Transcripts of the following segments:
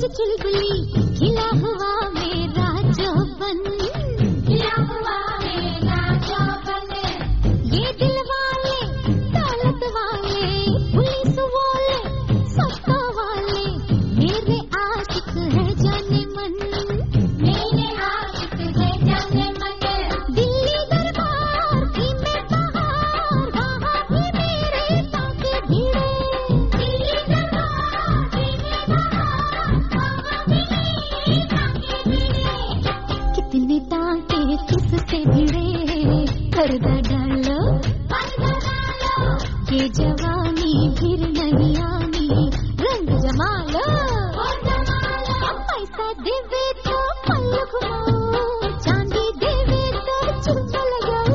चुलबुली खिला हुआ मेरा जौबन, खिला हुआ मेरा जौबन। ये दिल वाले दौलत वाले पुलिस वाले सत्ता वाले मेरे आशिक है जाने मन, मेरे आशिक है जाने मन। दिल्ली दरबार की मैं बहार वहाँ भी मेरे ताके भिड़े, दिल्ली दरबार की मैं बहार वहाँ भी मेरे ताके भिड़े। कितने ताके किससे भिड़े, पर्दा डालो ये जवानी फिर नहीं आनी, रंग जमा लो पैसा देवे तो पल घुमाओ, चांदी देवे तो चुम्मा लगाओ।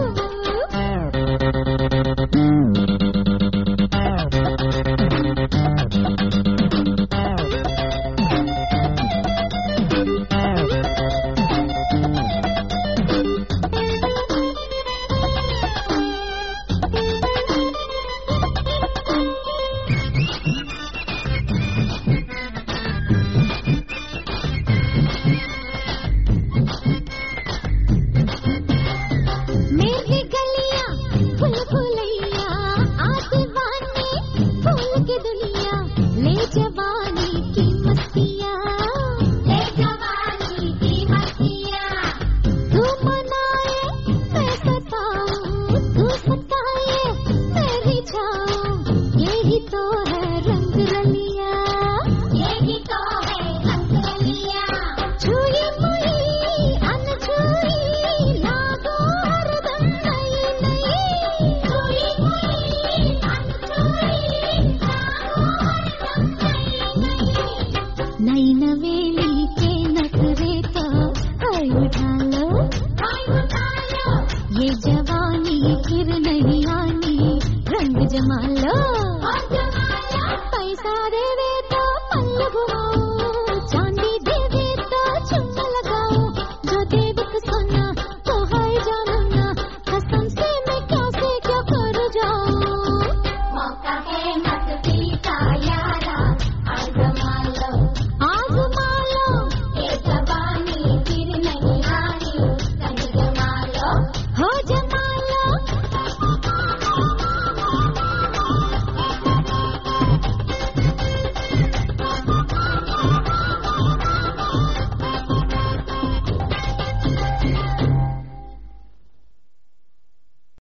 मेरी गलियां फूल फुलैया आसमानी फूल की दुनिया, ले जवानी की मस्तियाँ, ले जवानी की मस्तियाँ। तू मनाए मैं सताऊं, तू सताए मैं रिझाऊं, यही तो है रंग रलिया, यही तो है रंग रलिया। छुई मुई अनछुई लागो हरदम नई नई, छुई मुई अनछुई लागो हरदम नई नई। नई नवेली